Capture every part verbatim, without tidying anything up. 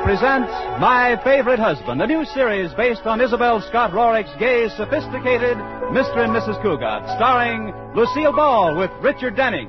presents My Favorite Husband, a new series based on Isabel Scott Rorick's gay, sophisticated Mister and Missus Cougat, starring Lucille Ball with Richard Denning.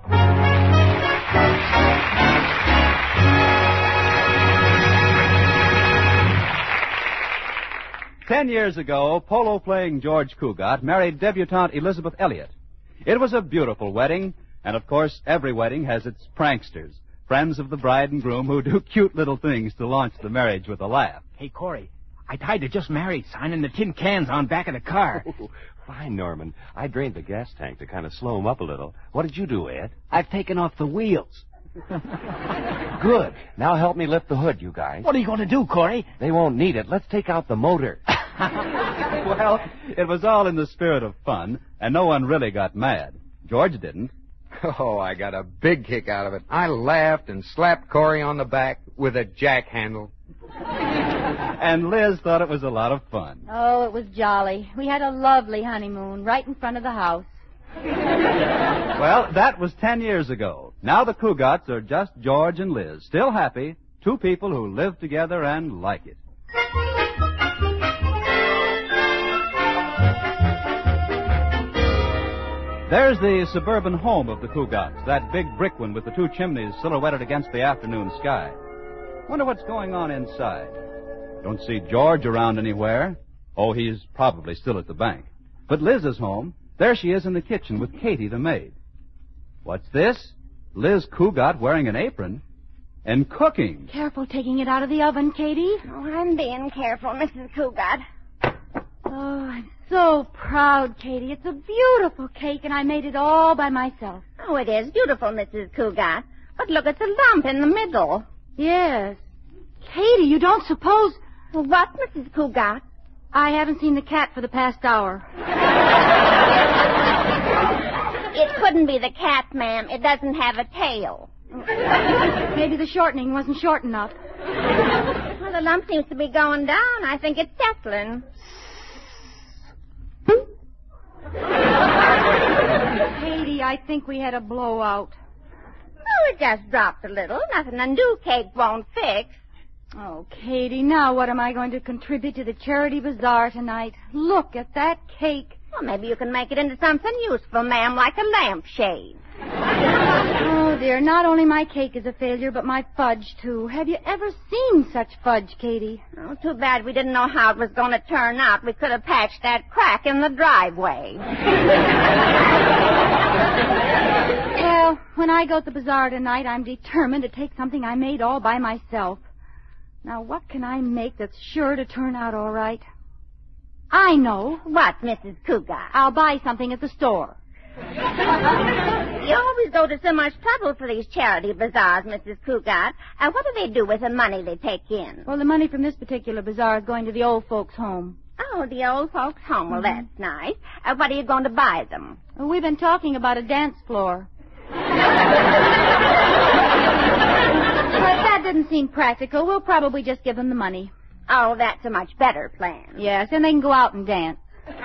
Ten years ago, polo-playing George Cougat married debutante Elizabeth Elliott. It was a beautiful wedding, and of course, every wedding has its pranksters, friends of the bride and groom who do cute little things to launch the marriage with a laugh. Hey, Corey, I tied the just married sign in the tin cans on back of the car. Oh, fine, Norman. I drained the gas tank to kind of slow him up a little. What did you do, Ed? I've taken off the wheels. Good. Now help me lift the hood, you guys. What are you going to do, Corey? They won't need it. Let's take out the motor. Well, it was all in the spirit of fun, and no one really got mad. George didn't. Oh, I got a big kick out of it. I laughed and slapped Corey on the back with a jack handle. And Liz thought it was a lot of fun. Oh, it was jolly. We had a lovely honeymoon right in front of the house. Well, that was ten years ago. Now the Cougats are just George and Liz, still happy, two people who live together and like it. There's the suburban home of the Cougats, that big brick one with the two chimneys silhouetted against the afternoon sky. Wonder what's going on inside. Don't see George around anywhere. Oh, he's probably still at the bank. But Liz is home. There she is in the kitchen with Katie, the maid. What's this? Liz Cougat wearing an apron and cooking. Careful taking it out of the oven, Katie. Oh, I'm being careful, Missus Cougat. Oh, I'm so proud, Katie. It's a beautiful cake, and I made it all by myself. Oh, it is beautiful, Missus Cougat. But look, it's a lump in the middle. Yes. Katie, you don't suppose... What, Missus Cougat? I haven't seen the cat for the past hour. It couldn't be the cat, ma'am. It doesn't have a tail. Maybe the shortening wasn't short enough. Well, the lump seems to be going down. I think it's settling. Katie, I think we had a blowout. Oh, it just dropped a little. Nothing a new cake won't fix. Oh, Katie, now what am I going to contribute to the charity bazaar tonight? Look at that cake. Well, maybe you can make it into something useful, ma'am, like a lampshade. Oh, dear, not only my cake is a failure, but my fudge, too. Have you ever seen such fudge, Katie? Oh, too bad we didn't know how it was going to turn out. We could have patched that crack in the driveway. Well, when I go to the bazaar tonight, I'm determined to take something I made all by myself. Now, what can I make that's sure to turn out all right? I know. What, Missus Cougat? I'll buy something at the store. You always go to so much trouble for these charity bazaars, Missus Cougat. Uh, what do they do with the money they take in? Well, the money from this particular bazaar is going to the old folks' home. Oh, the old folks' home. Well, that's nice. Uh, what are you going to buy them? Well, we've been talking about a dance floor. But if that didn't seem practical, we'll probably just give them the money. Oh, that's a much better plan. Yes, and they can go out and dance.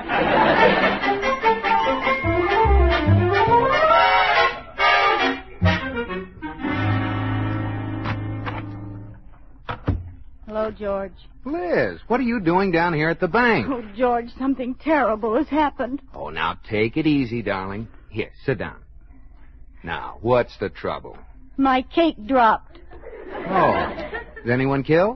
Hello, George. Liz, what are you doing down here at the bank? Oh, George, something terrible has happened. Oh, now take it easy, darling. Here, sit down. Now, what's the trouble? My cake dropped. Oh, is anyone killed?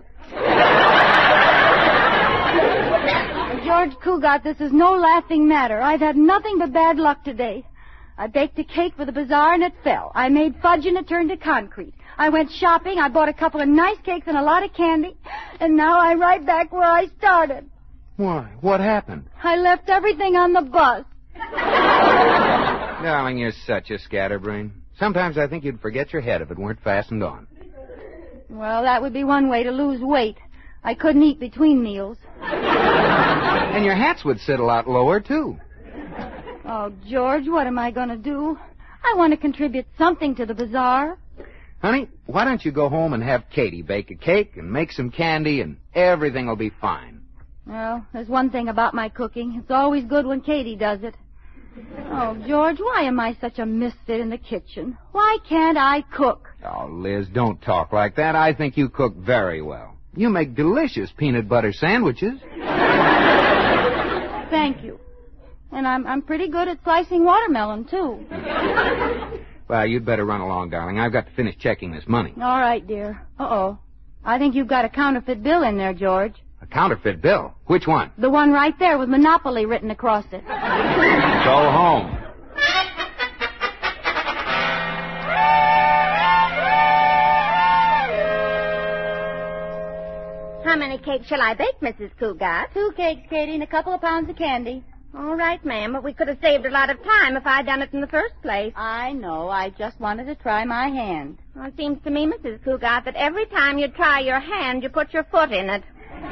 George Cougat, this is no laughing matter. I've had nothing but bad luck today. I baked a cake for the bazaar and it fell. I made fudge and it turned to concrete. I went shopping, I bought a couple of nice cakes and a lot of candy, and now I'm right back where I started. Why, what happened? I left everything on the bus. Darling, you're such a scatterbrain. Sometimes I think you'd forget your head if it weren't fastened on. Well, that would be one way to lose weight. I couldn't eat between meals. And your hats would sit a lot lower, too. Oh, George, what am I going to do? I want to contribute something to the bazaar. Honey, why don't you go home and have Katie bake a cake and make some candy, and everything will be fine. Well, there's one thing about my cooking. It's always good when Katie does it. Oh, George, why am I such a misfit in the kitchen? Why can't I cook? Oh, Liz, don't talk like that. I think you cook very well. You make delicious peanut butter sandwiches. Thank you. And I'm I'm pretty good at slicing watermelon, too. Well, you'd better run along, darling. I've got to finish checking this money. All right, dear. Uh-oh. I think you've got a counterfeit bill in there, George. A counterfeit bill? Which one? The one right there with Monopoly written across it. Go home. How many cakes shall I bake, Missus Cougat? Two cakes, Katie, and a couple of pounds of candy. All right, ma'am, but we could have saved a lot of time if I'd done it in the first place. I know. I just wanted to try my hand. Well, it seems to me, Missus Cougat, that every time you try your hand, you put your foot in it.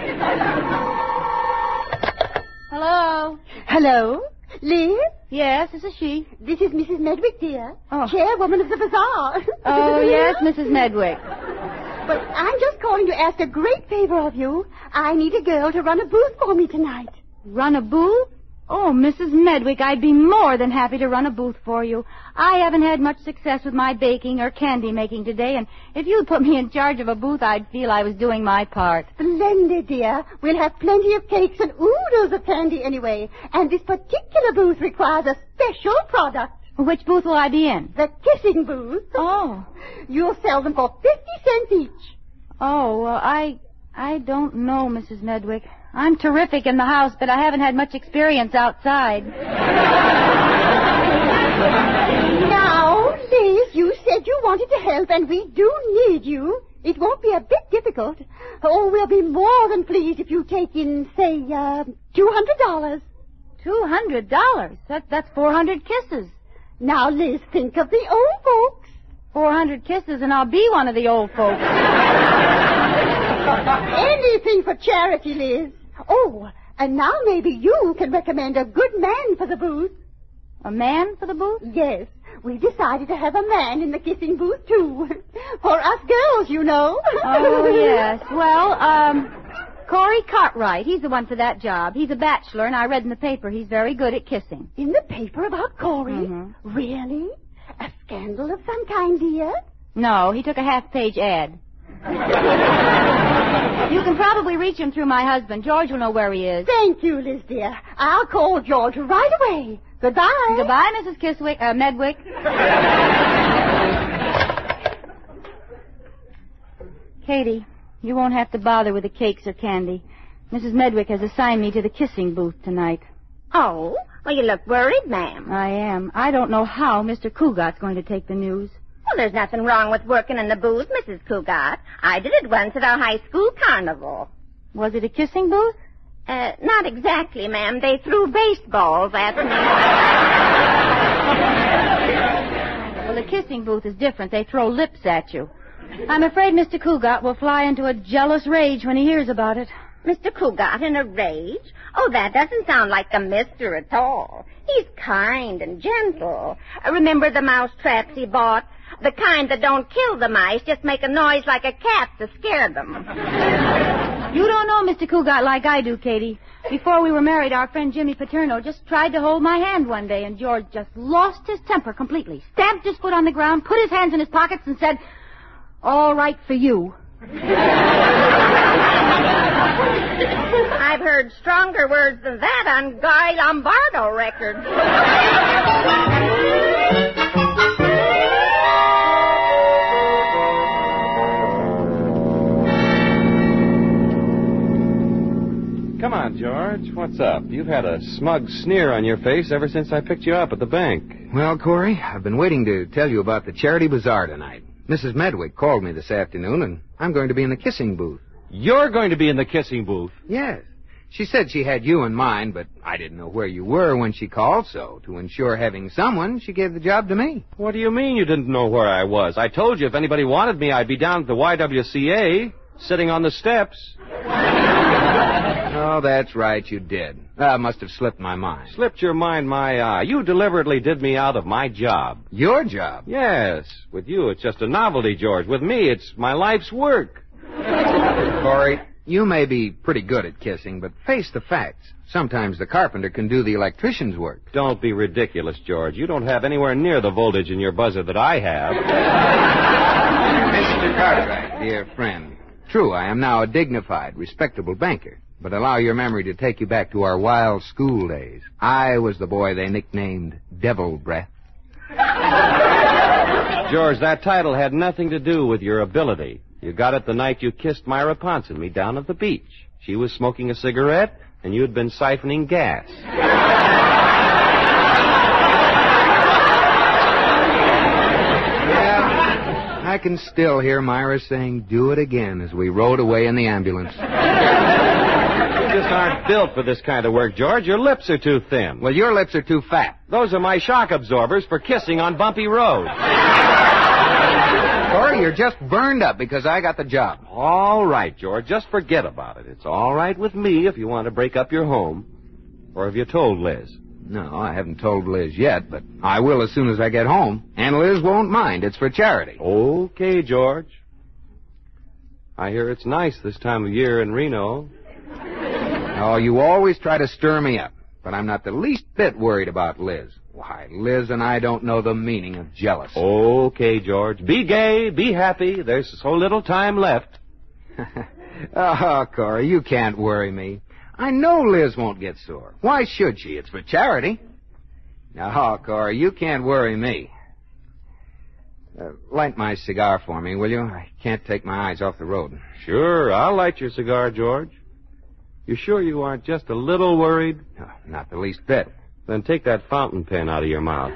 Hello? Hello? Liz? Yes, this is she. This is Missus Medwick, dear. Oh. Chairwoman of the bazaar. Oh, yes, Missus Medwick. But I'm just calling to ask a great favor of you. I need a girl to run a booth for me tonight. Run a booth? Oh, Missus Medwick, I'd be more than happy to run a booth for you. I haven't had much success with my baking or candy making today, and if you'd put me in charge of a booth, I'd feel I was doing my part. Splendid, dear. We'll have plenty of cakes and oodles of candy anyway. And this particular booth requires a special product. Which booth will I be in? The kissing booth. Oh. You'll sell them for fifty cents each. Oh, well, I... I don't know, Missus Medwick. I'm terrific in the house, but I haven't had much experience outside. Now, Liz, you said you wanted to help, and we do need you. It won't be a bit difficult. Oh, we'll be more than pleased if you take in, say, uh, two hundred dollars. Two hundred dollars? That, that's four hundred kisses. Now, Liz, think of the old folks. Four hundred kisses, and I'll be one of the old folks. Anything for charity, Liz. Oh, and now maybe you can recommend a good man for the booth. A man for the booth? Yes. We decided to have a man in the kissing booth, too. For us girls, you know. Oh, yes. Well, um, Corey Cartwright. He's the one for that job. He's a bachelor, and I read in the paper he's very good at kissing. In the paper about Corey? Mm-hmm. Really? A scandal of some kind, dear? No, he took a half-page ad. You can probably reach him through my husband. George will know where he is. Thank you, Liz, dear. I'll call George right away. Goodbye. Goodbye, Missus Kiswick, uh, Medwick. Katie, you won't have to bother with the cakes or candy. Missus Medwick has assigned me to the kissing booth tonight. Oh? Well, you look worried, ma'am. I am. I don't know how Mister Cougat's going to take the news. Well, there's nothing wrong with working in the booth, Missus Cougat. I did it once at our high school carnival. Was it a kissing booth? Uh, not exactly, ma'am. They threw baseballs at me. Well, the kissing booth is different. They throw lips at you. I'm afraid Mister Cougat will fly into a jealous rage when he hears about it. Mister Cougat in a rage? Oh, that doesn't sound like a mister at all. He's kind and gentle. Uh, remember the mouse traps he bought? The kind that don't kill the mice, just make a noise like a cat to scare them. You don't know Mister Cougat like I do, Katie. Before we were married, our friend Jimmy Paterno just tried to hold my hand one day, and George just lost his temper completely, stamped his foot on the ground, put his hands in his pockets, and said, "All right for you." I've heard stronger words than that on Guy Lombardo records. Come on, George. What's up? You've had a smug sneer on your face ever since I picked you up at the bank. Well, Corey, I've been waiting to tell you about the charity bazaar tonight. Missus Medwick called me this afternoon, and I'm going to be in the kissing booth. You're going to be in the kissing booth? Yes. She said she had you in mind, but I didn't know where you were when she called, so to ensure having someone, she gave the job to me. What do you mean you didn't know where I was? I told you if anybody wanted me, I'd be down at the Y W C A, sitting on the steps. Oh, that's right, you did. That must have slipped my mind. Slipped your mind, my eye. You deliberately did me out of my job. Your job? Yes. With you, it's just a novelty, George. With me, it's my life's work. Corey, You may be pretty good at kissing, but face the facts. Sometimes the carpenter can do the electrician's work. Don't be ridiculous, George. You don't have anywhere near the voltage in your buzzer that I have. Mister Cartwright, dear friend. True, I am now a dignified, respectable banker. But allow your memory to take you back to our wild school days. I was the boy they nicknamed Devil Breath. George, that title had nothing to do with your ability. You got it the night you kissed Myra Ponce and me down at the beach. She was smoking a cigarette, and you had been siphoning gas. Yeah, I can still hear Myra saying, "Do it again," as we rode away in the ambulance. You just aren't built for this kind of work, George. Your lips are too thin. Well, your lips are too fat. Those are my shock absorbers for kissing on bumpy roads. Corey, you're just burned up because I got the job. All right, George, just forget about it. It's all right with me if you want to break up your home. Or have you told Liz? No, I haven't told Liz yet, but I will as soon as I get home. And Liz won't mind. It's for charity. Okay, George. I hear it's nice this time of year in Reno. Oh, you always try to stir me up, but I'm not the least bit worried about Liz. Why, Liz and I don't know the meaning of jealous. Okay, George. Be gay, be happy. There's so little time left. Oh, Corey, you can't worry me. I know Liz won't get sore. Why should she? It's for charity. No, Corey, you can't worry me. Uh, light my cigar for me, will you? I can't take my eyes off the road. Sure, I'll light your cigar, George. You sure you aren't just a little worried? No, not the least bit. Then take that fountain pen out of your mouth.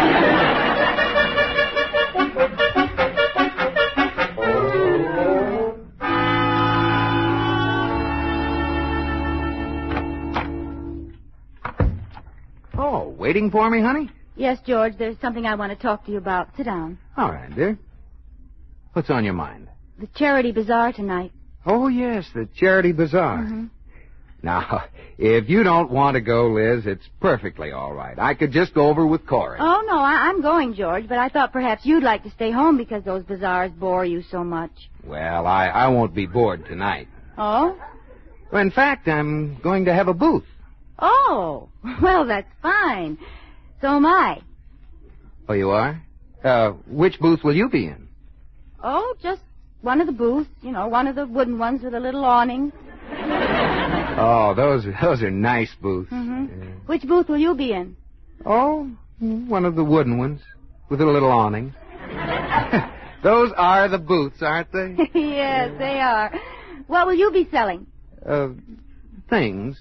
Oh, waiting for me, honey? Yes, George, there's something I want to talk to you about. Sit down. All right, dear. What's on your mind? The charity bazaar tonight. Oh, yes, the charity bazaar. Mm-hmm. Now, if you don't want to go, Liz, it's perfectly all right. I could just go over with Corey. Oh, no, I- I'm going, George, but I thought perhaps you'd like to stay home because those bazaars bore you so much. Well, I, I won't be bored tonight. Oh? Well, in fact, I'm going to have a booth. Oh, well, that's fine. So am I. Oh, you are? Uh, which booth will you be in? Oh, just one of the booths, you know, one of the wooden ones with a little awning. Oh, those those are nice booths. Mm-hmm. Yeah. Which booth will you be in? Oh, one of the wooden ones with a little awning. Those are the booths, aren't they? Yes, they are. What will you be selling? Uh, things.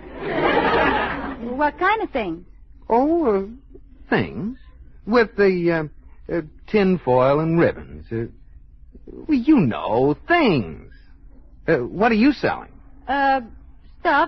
What kind of things? Oh, uh, things. With the uh, uh, tin foil and ribbons. Uh, well, you know, things. Uh, what are you selling? Uh, stuff.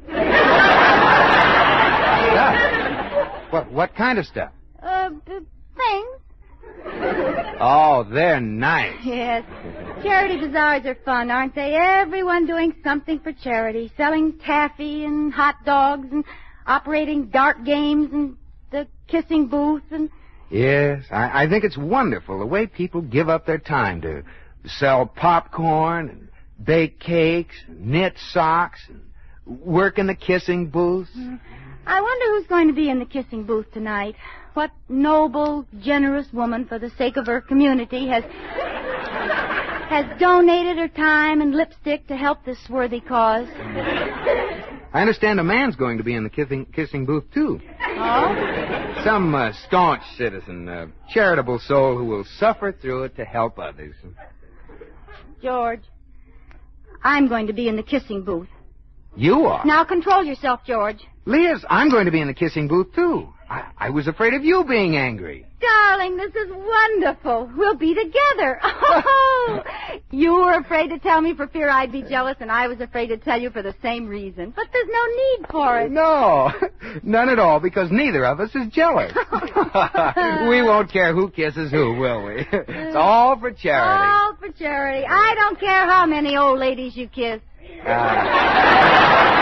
Stuff? What, what kind of stuff? Uh, things. Oh, they're nice. Yes. Charity bazaars are fun, aren't they? Everyone doing something for charity. Selling taffy and hot dogs and operating dart games and the kissing booth and... Yes, I, I think it's wonderful the way people give up their time to sell popcorn and bake cakes, and knit socks, and work in the kissing booth. I wonder who's going to be in the kissing booth tonight. What noble, generous woman, for the sake of her community, has has donated her time and lipstick to help this worthy cause. I understand a man's going to be in the kissing, kissing booth, too. Oh? Some uh, staunch citizen, a charitable soul who will suffer through it to help others. George, I'm going to be in the kissing booth. You are? Now control yourself, George. Liz, I'm going to be in the kissing booth, too. I, I was afraid of you being angry. Darling, this is wonderful. We'll be together. Oh, you were afraid to tell me for fear I'd be jealous, and I was afraid to tell you for the same reason. But there's no need for it. No, none at all, because neither of us is jealous. We won't care who kisses who, will we? It's all for charity. All for charity. I don't care how many old ladies you kiss. Uh,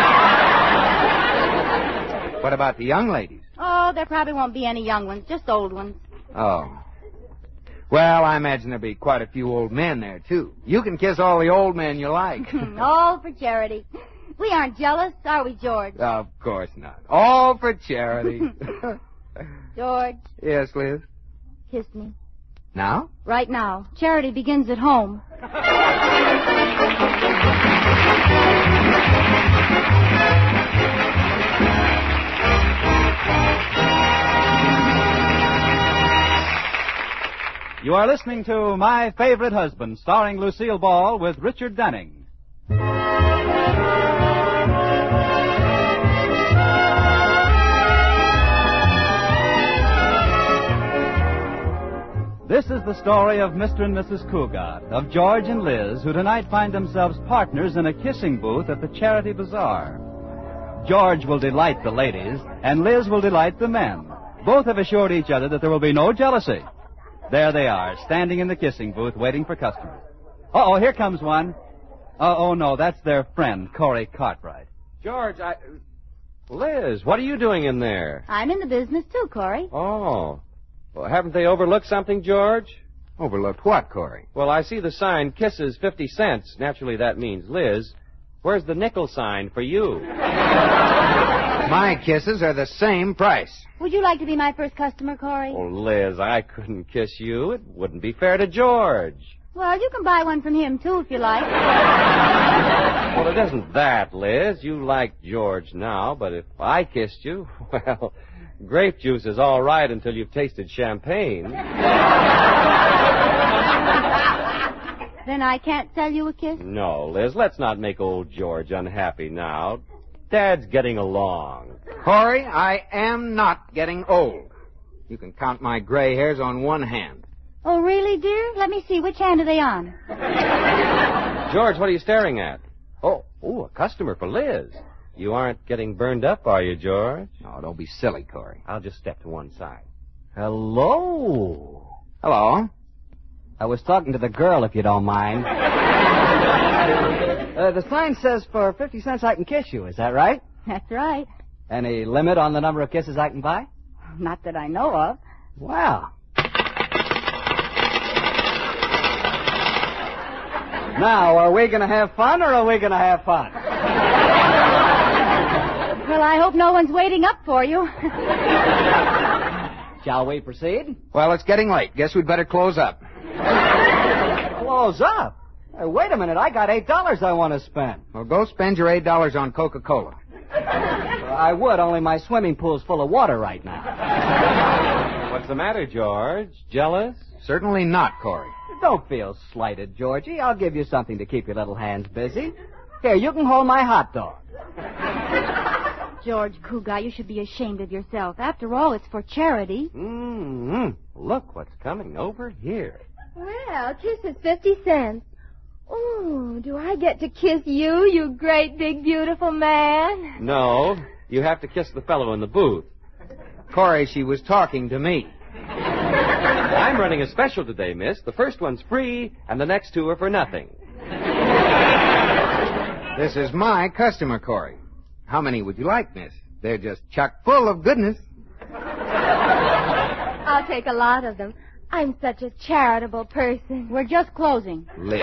what about the young ladies? Oh, there probably won't be any young ones, just old ones. Oh. Well, I imagine there'll be quite a few old men there, too. You can kiss all the old men you like. All for charity. We aren't jealous, are we, George? Of course not. All for charity. George, Yes, Liz? kiss me. Now? Right now. Charity begins at home. You are listening to My Favorite Husband, starring Lucille Ball with Richard Denning. This is the story of Mister and Missus Cougat, of George and Liz, who tonight find themselves partners in a kissing booth at the Charity Bazaar. George will delight the ladies, and Liz will delight the men. Both have assured each other that there will be no jealousy. There they are, standing in the kissing booth, waiting for customers. Uh-oh, here comes one. Uh, oh, no, that's their friend, Corey Cartwright. George, I... Liz, what are you doing in there? I'm in the business, too, Corey. Oh. Well, haven't they overlooked something, George? Overlooked what, Corey? Well, I see the sign, kisses fifty cents. Naturally, that means Liz. Where's the nickel sign for you? My kisses are the same price. Would you like to be my first customer, Corey? Oh, Liz, I couldn't kiss you. It wouldn't be fair to George. Well, you can buy one from him, too, if you like. Well, it isn't that, Liz. You like George now, but if I kissed you, well, grape juice is all right until you've tasted champagne. Then I can't sell you a kiss? No, Liz, let's not make old George unhappy now. Dad's getting along. Corey, I am not getting old. You can count my gray hairs on one hand. Oh, really, dear? Let me see. Which hand are they on? George, what are you staring at? Oh, oh, a customer for Liz. You aren't getting burned up, are you, George? No, don't be silly, Corey. I'll just step to one side. Hello. Hello. I was talking to the girl, if you don't mind. uh, the sign says for fifty cents I can kiss you. Is that right? That's right. Any limit on the number of kisses I can buy? Not that I know of. Wow. Now, are we going to have fun or are we going to have fun? Well, I hope no one's waiting up for you. Shall we proceed? Well, it's getting late. Guess we'd better close up. Close up? Hey, wait a minute. I got eight dollars I want to spend. Well, go spend your eight dollars on Coca-Cola. I would, only my swimming pool's full of water right now. What's the matter, George? Jealous? Certainly not, Corey. Don't feel slighted, Georgie. I'll give you something to keep your little hands busy. Here, you can hold my hot dog. George Cougat, you should be ashamed of yourself. After all, it's for charity. Mm-hmm. Look what's coming over here. Well, kiss is fifty cents. Oh, do I get to kiss you, you great, big, beautiful man? No, you have to kiss the fellow in the booth. Corey, she was talking to me. I'm running a special today, miss. The first one's free, and the next two are for nothing. This is my customer, Corey. How many would you like, miss? They're just chock full of goodness. I'll take a lot of them. I'm such a charitable person. We're just closing. Liz.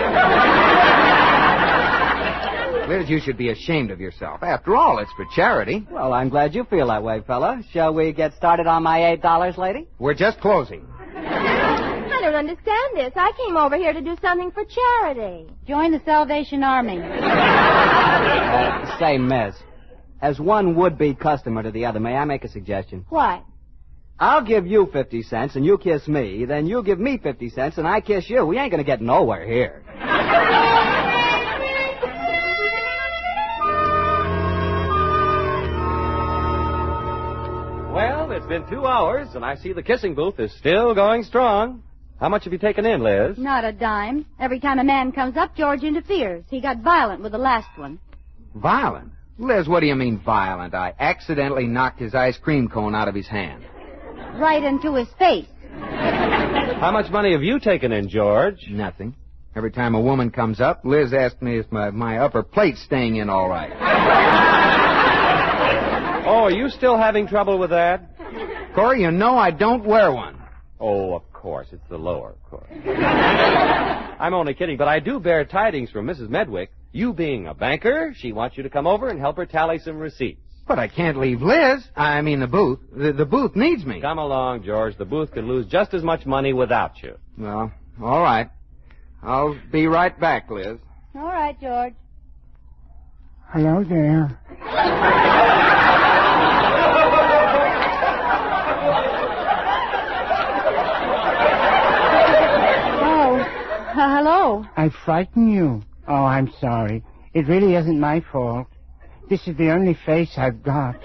Liz, you should be ashamed of yourself. After all, it's for charity. Well, I'm glad you feel that way, fella. Shall we get started on my eight dollars, lady? We're just closing. I don't understand this. I came over here to do something for charity. Join the Salvation Army. Uh, say, miss, as one would-be customer to the other, may I make a suggestion? What? I'll give you fifty cents and you kiss me, then you give me fifty cents and I kiss you. We ain't gonna get nowhere here. Well, it's been two hours, and I see the kissing booth is still going strong. How much have you taken in, Liz? Not a dime. Every time a man comes up, George interferes. He got violent with the last one. Violent? Liz, what do you mean violent? I accidentally knocked his ice cream cone out of his hand. Right into his face. How much money have you taken in, George? Nothing. Every time a woman comes up, Liz asks me if my, my upper plate's staying in all right. Oh, are you still having trouble with that? Corey, you know I don't wear one. Oh, of course. It's the lower, of course. I'm only kidding, but I do bear tidings from Missus Medwick. You being a banker, she wants you to come over and help her tally some receipts. But I can't leave Liz. I mean the booth. The, the booth needs me. Come along, George. The booth could lose just as much money without you. Well, all right. I'll be right back, Liz. All right, George. Hello there. Oh, uh, hello. I frightened you. Oh, I'm sorry. It really isn't my fault. This is the only face I've got.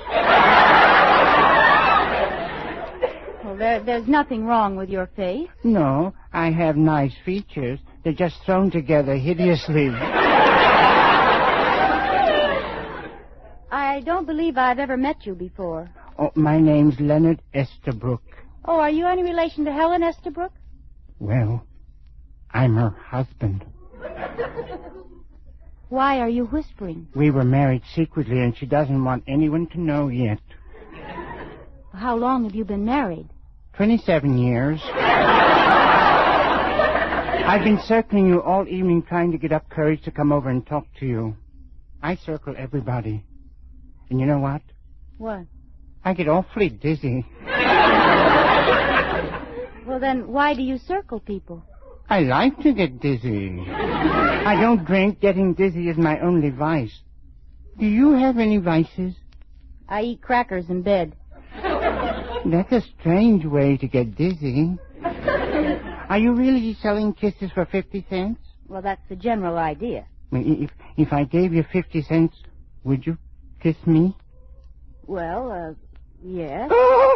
Well, there, there's nothing wrong with your face. No, I have nice features. They're just thrown together hideously. I don't believe I've ever met you before. Oh, my name's Leonard Estabrook. Oh, are you any relation to Helen Estabrook? Well, I'm her husband. Why are you whispering? We were married secretly, and she doesn't want anyone to know yet. How long have you been married? Twenty-seven years. I've been circling you all evening trying to get up courage to come over and talk to you. I circle everybody. And you know what? What? I get awfully dizzy. Well, then, why do you circle people? I like to get dizzy. I don't drink. Getting dizzy is my only vice. Do you have any vices? I eat crackers in bed. That's a strange way to get dizzy. Are you really selling kisses for fifty cents? Well, that's the general idea. If, if I gave you fifty cents, would you kiss me? Well, uh, yes.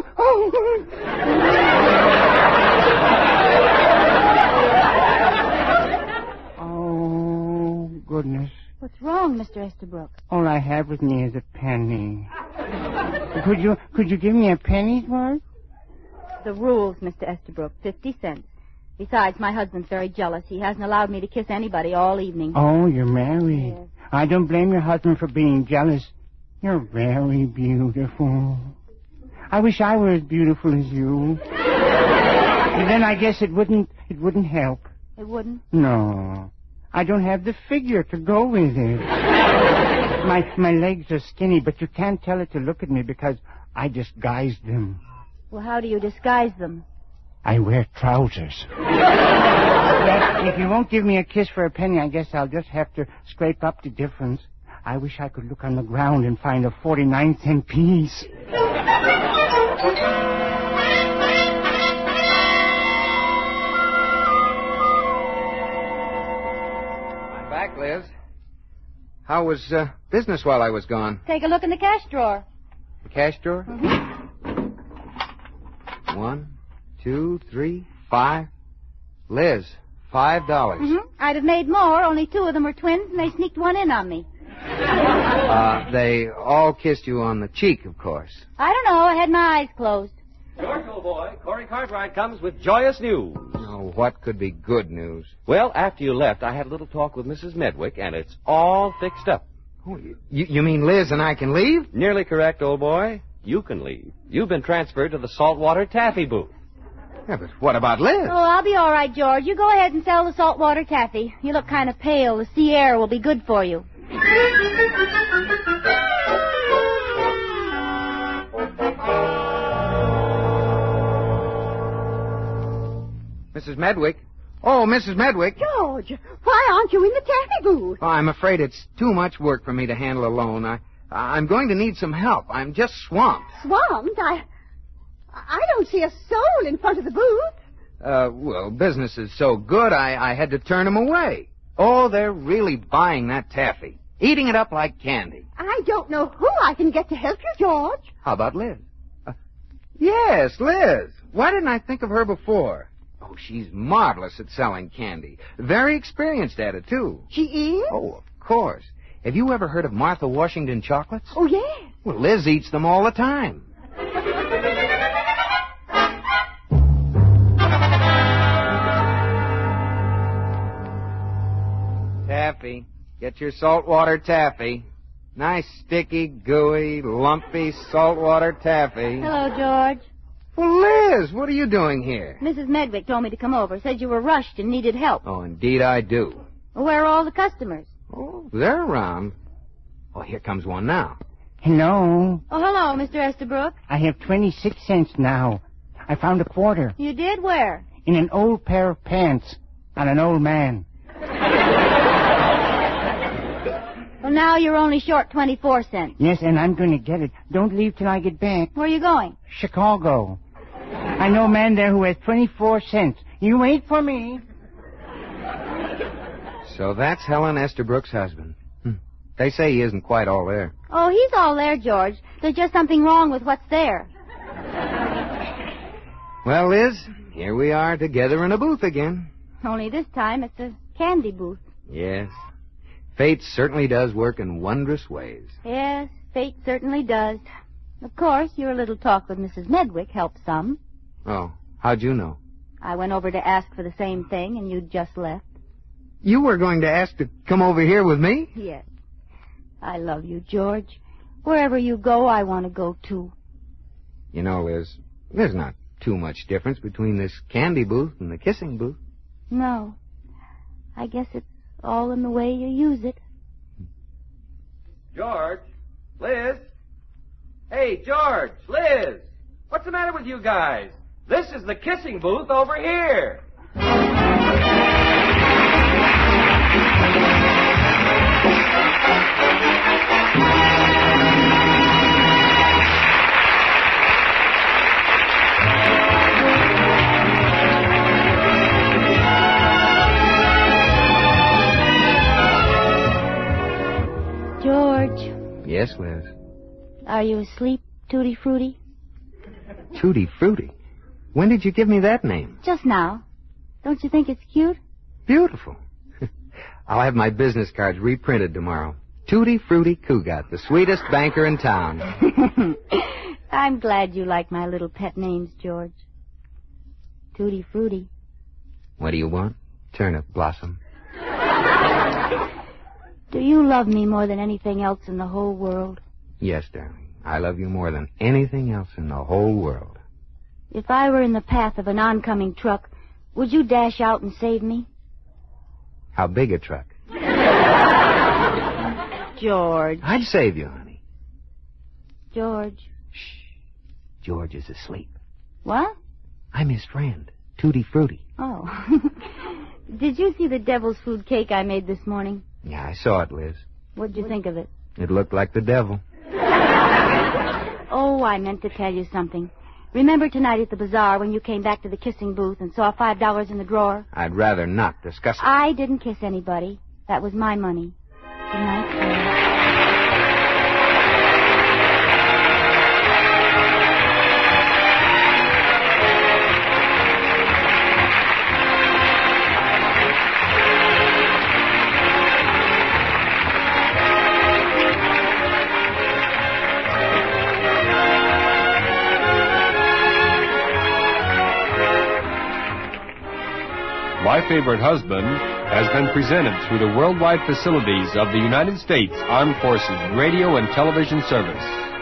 Oh, goodness. What's wrong, Mister Estabrook? All I have with me is a penny. Could you could you give me a penny's worth? The rules, Mister Estabrook, fifty cents. Besides, my husband's very jealous. He hasn't allowed me to kiss anybody all evening. Oh, you're married. Yes. I don't blame your husband for being jealous. You're very beautiful. I wish I were as beautiful as you. But then I guess it wouldn't it wouldn't help. It wouldn't? No. I don't have the figure to go with it. My my legs are skinny, but you can't tell it to look at me because I disguised them. Well, how do you disguise them? I wear trousers. But if you won't give me a kiss for a penny, I guess I'll just have to scrape up the difference. I wish I could look on the ground and find a forty-nine cent piece. I'm back, Liz. How was uh, business while I was gone? Take a look in the cash drawer. The cash drawer? Mm-hmm. One, two, three, five. Liz, five dollars. Mm-hmm. I'd have made more, only two of them were twins, and they sneaked one in on me. Uh, they all kissed you on the cheek, of course. I don't know. I had my eyes closed. George, old boy, Corey Cartwright comes with joyous news. Oh, what could be good news? Well, after you left, I had a little talk with Missus Medwick, and it's all fixed up. Oh, you, you mean Liz and I can leave? Nearly correct, old boy. You can leave. You've been transferred to the saltwater taffy booth. Yeah, but what about Liz? Oh, I'll be all right, George. You go ahead and sell the saltwater taffy. You look kind of pale. The sea air will be good for you. Missus Medwick? Oh, Missus Medwick. George, why aren't you in the taffy booth? Oh, I'm afraid it's too much work for me to handle alone. I, I'm going to need some help. I'm just swamped. Swamped? I... I don't see a soul in front of the booth. Uh, well, business is so good, I, I had to turn them away. Oh, they're really buying that taffy. Eating it up like candy. I don't know who I can get to help you, George. How about Liz? Uh, yes, Liz. Why didn't I think of her before? Oh, she's marvelous at selling candy. Very experienced at it, too. She is? Oh, of course. Have you ever heard of Martha Washington chocolates? Oh, yes. Well, Liz eats them all the time. Taffy. Get your saltwater taffy. Nice, sticky, gooey, lumpy saltwater taffy. Hello, George. Well, Liz, what are you doing here? Missus Medwick told me to come over. Said you were rushed and needed help. Oh, indeed I do. Well, where are all the customers? Oh, they're around. Oh, here comes one now. Hello. Oh, hello, Mister Estabrook. I have twenty-six cents now. I found a quarter You did? Where? in an old pair of pants on an old man. Well, now you're only short twenty-four cents. Yes, and I'm going to get it. Don't leave till I get back. Where are you going? Chicago. I know a man there who has twenty-four cents. You wait for me. So that's Helen Estabrook's husband. Hm. They say he isn't quite all there. Oh, he's all there, George. There's just something wrong with what's there. Well, Liz, here we are together in a booth again. Only this time it's a candy booth. Yes. Fate certainly does work in wondrous ways. Yes, fate certainly does. Of course, your little talk with Missus Medwick helped some. Oh, how'd you know? I went over to ask for the same thing, and you'd just left. You were going to ask to come over here with me? Yes. I love you, George. Wherever you go, I want to go, too. You know, Liz, there's not too much difference between this candy booth and the kissing booth. No. I guess it's all in the way you use it. George? Liz? Hey, George, Liz, what's the matter with you guys? This is the kissing booth over here. George. Yes, Liz. Are you asleep, Tutti Frutti? Tutti Frutti? When did you give me that name? Just now. Don't you think it's cute? Beautiful. I'll have my business cards reprinted tomorrow. Tutti Frutti Cougat, the sweetest banker in town. I'm glad you like my little pet names, George. Tutti Frutti. What do you want? Turnip Blossom. Do you love me more than anything else in the whole world? Yes, darling. I love you more than anything else in the whole world. If I were in the path of an oncoming truck, would you dash out and save me? How big a truck? George. I'd save you, honey. George. Shh. George is asleep. What? I'm his friend, Tutti Frutti. Oh. Did you see the devil's food cake I made this morning? Yeah, I saw it, Liz. What'd you think of it? It looked like the devil. Oh, I meant to tell you something. Remember tonight at the bazaar when you came back to the kissing booth and saw five dollars in the drawer? I'd rather not discuss it. I didn't kiss anybody. That was my money. Good night, George. My Favorite Husband has been presented through the worldwide facilities of the United States Armed Forces Radio and Television Service.